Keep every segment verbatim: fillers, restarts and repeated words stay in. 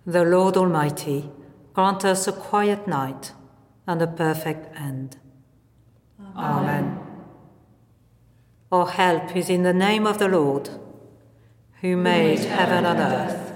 The Lord Almighty grant us a quiet night and a perfect end. Amen. Amen. Our help is in the name of the Lord, who made heaven and earth.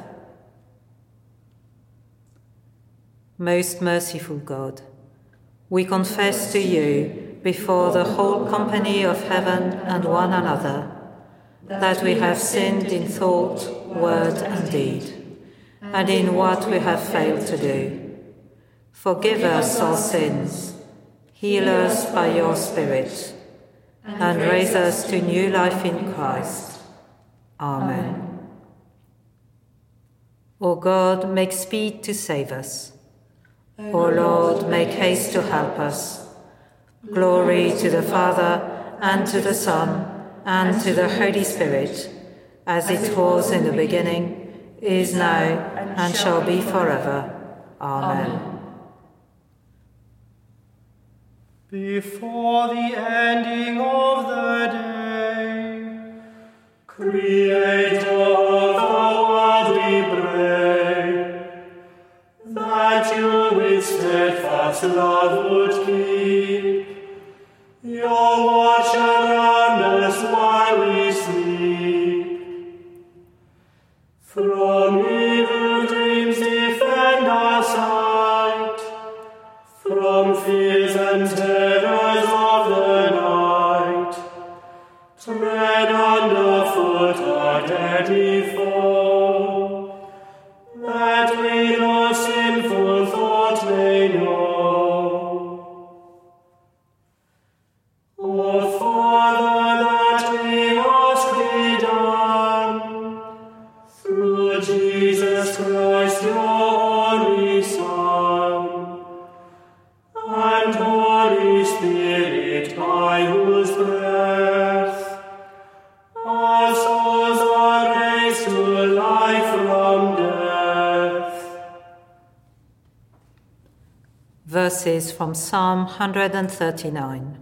Most merciful God, we confess to you before the whole company of heaven and one another that we have sinned in thought, word, and deed, and in what we have failed to do. Forgive us our sins, heal us by your Spirit, and raise us to new life in Christ. Amen. O God, make speed to save us. O Lord, make haste to help us. Glory to the Father, and to the Son, and to the Holy Spirit, as it was in the beginning, is now, and shall be forever. Amen. Before the ending of the day, Creator of the world, we pray, that you with steadfast love would keep your watch around us while we sleep. From evil dreams defend our sight, from fears and terrors of the night. Tread underfoot our deadly foe, that we no sinful thought may know. O Father, that we ask thee done, through Jesus Christ, your only Son, and Holy Spirit, by whose breath our souls are raised to life from death. Verses from Psalm one thirty-nine.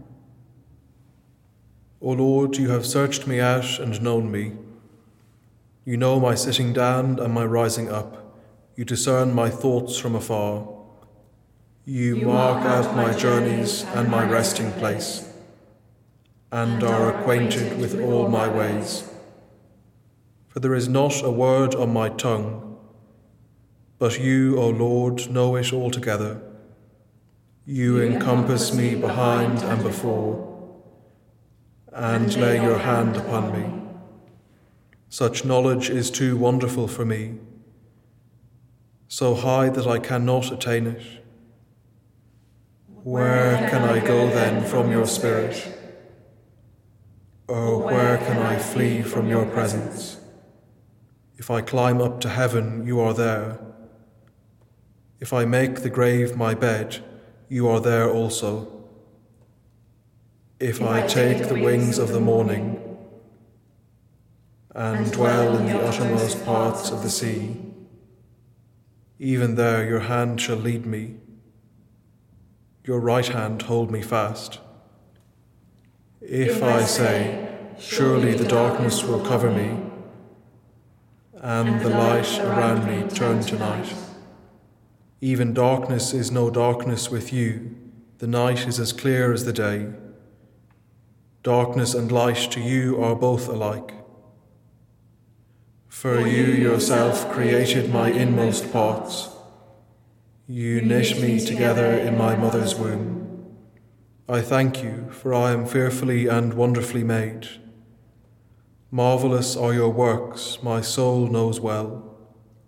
O Lord, you have searched me out and known me. You know my sitting down and my rising up. You discern my thoughts from afar. You, you mark out my journeys and my resting place, and are acquainted with all my ways. For there is not a word on my tongue, but you, O Lord, know it altogether. You encompass me behind and before, and lay your hand upon me. Such knowledge is too wonderful for me, so high that I cannot attain it. Where can I go then from your Spirit? Or where can I flee from your presence? If I climb up to heaven, you are there. If I make the grave my bed, you are there also. If I take the wings of the morning and dwell in the uttermost parts of the sea, even there your hand shall lead me, your right hand hold me fast. If I say, surely the darkness will cover me, and the light around me turn to night, even darkness is no darkness with you, the night is as clear as the day. Darkness and light to you are both alike. For you yourself created my inmost parts. You knit me together in my mother's womb. I thank you, for I am fearfully and wonderfully made. Marvelous are your works, my soul knows well.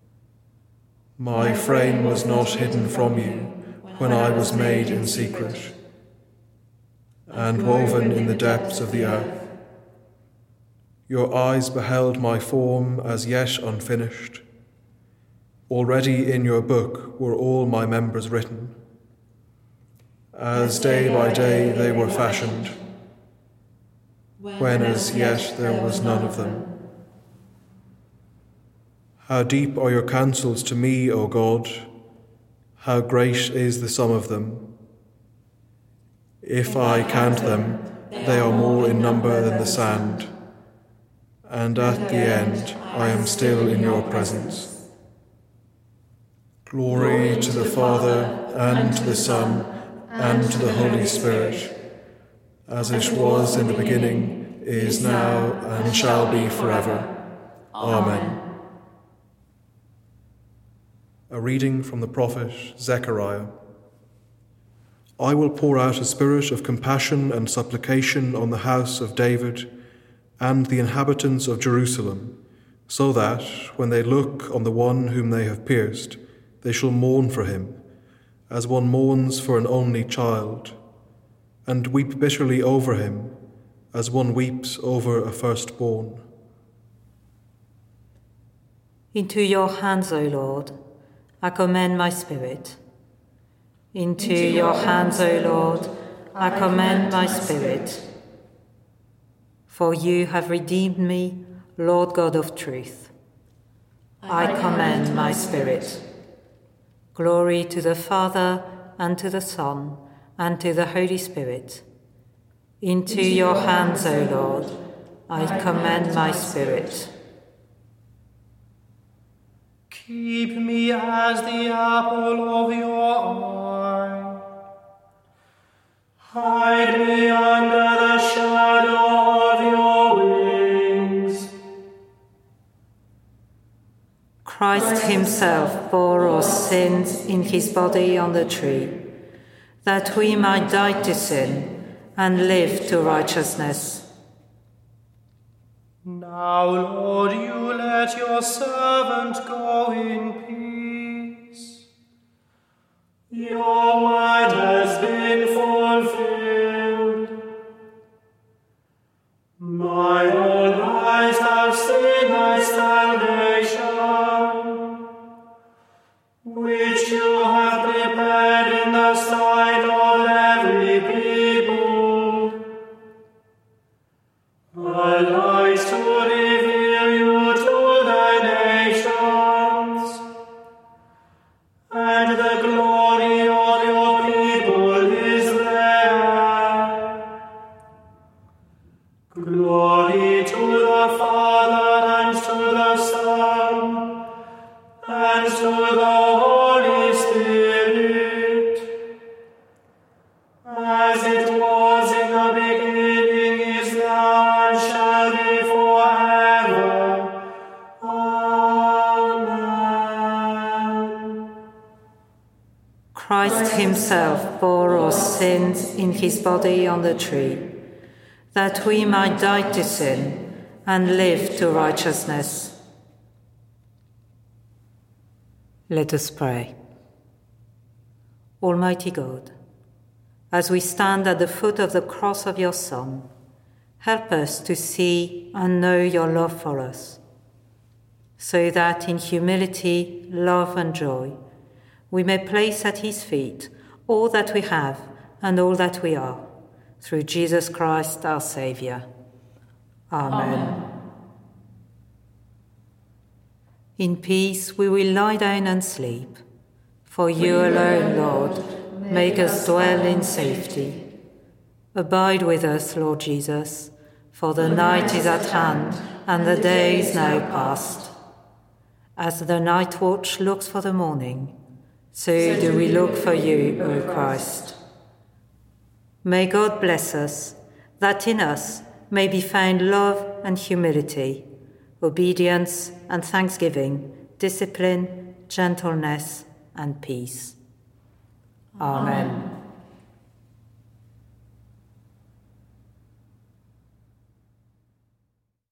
My frame was not hidden from you when I was made in secret and woven in the depths of the earth. Your eyes beheld my form as yet unfinished. Already in your book were all my members written, as day by day they were fashioned, when as yet there was none of them. How deep are your counsels to me, O God! How great is the sum of them! If I count them, they are more in number than the sand, and at the end I am still in your presence. Glory to the Father, and to the Son, and to the Holy Spirit, as it was in the beginning, is now, and shall be forever. Amen. A reading from the prophet Zechariah. I will pour out a spirit of compassion and supplication on the house of David and the inhabitants of Jerusalem, so that, when they look on the one whom they have pierced, they shall mourn for him, as one mourns for an only child, and weep bitterly over him, as one weeps over a firstborn. Into your hands, O Lord, I commend my spirit. Into your hands, O Lord, I commend my spirit. For you have redeemed me, Lord God of truth. I commend my spirit. Glory to the Father, and to the Son, and to the Holy Spirit. Into your hands, O Lord, I commend my spirit. Keep me as the apple of your eye. Hide me under the shadow of your wings. Christ himself bore our sins in his body on the tree, that we might die to sin and live to righteousness. Now, Lord, you let your servant go in peace. Your word has been fulfilled. My own eyes have seen thy salvation, which you have prepared in the sight of every people, a light to reveal you to the nations, and the glory of your people is there. Glory to the Father, and to the Son, and to the Holy Spirit, as it was in the beginning, is now, and shall be forever. Amen. Christ himself bore our sins in his body on the tree, that we might die to sin and live to righteousness. Let us pray. Almighty God, as we stand at the foot of the cross of your Son, help us to see and know your love for us, so that in humility, love and joy, we may place at his feet all that we have and all that we are, through Jesus Christ our Saviour. Amen. Amen. In peace we will lie down and sleep, for you alone, Lord, make us dwell in safety. Abide with us, Lord Jesus, for the night is at hand and the day is now past. As the night watch looks for the morning, so do we look for you, O Christ. May God bless us, that in us may be found love and humility, obedience and thanksgiving, discipline, gentleness and peace. Amen. Amen.